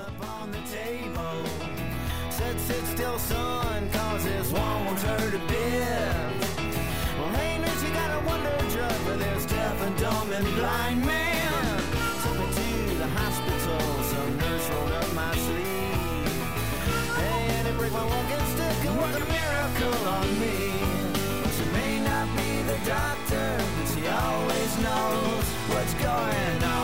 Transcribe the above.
up on the table. Said, sit still, son, cause this won't hurt a bit. Well, hey, nurse, you got a wonder drug for this deaf and dumb and blind man. Took me to the hospital, some nurse rolled up my sleeve. Hey, and it break my walking stick and work a miracle on me. Well, she may not be the doctor, but she always knows what's going on.